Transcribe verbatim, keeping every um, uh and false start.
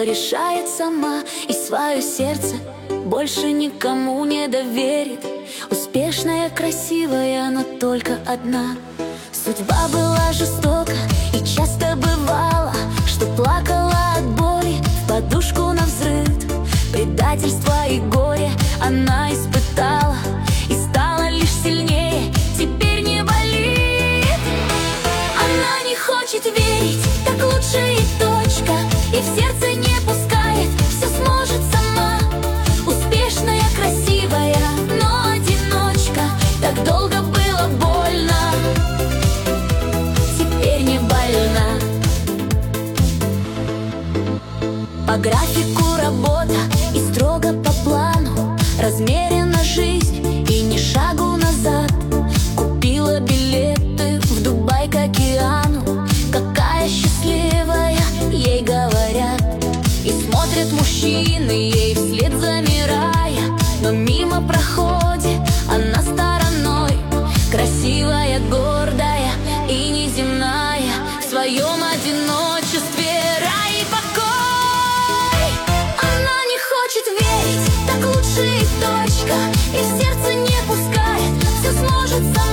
все решает сама, и свое сердце больше никому не доверит. Успешная, красивая, но только одна. Судьба была жестока, и часто бывало, что плакала от боли в подушку навзрыд. Предательство и горе она испытала и стала лишь сильнее, теперь не болит. Она не хочет верить, так лучше и точка, и в сердце не пускает, все сможет сама. Успешная, красивая, но одиночка, так долго было больно, теперь не больно. По графику работа и строго по плану, размерена жизнь и ни шагу назад. Купила билеты в Дубай к океану, какая счастливая, ей говорят. И смотрят мужчины ей вслед, замирая, но мимо проходит она стороной. Красивая, гордая и неземная, в своем одиночестве рай и покой. Она не хочет верить, так лучше и точка, и в сердце не пускает, все сможет сама.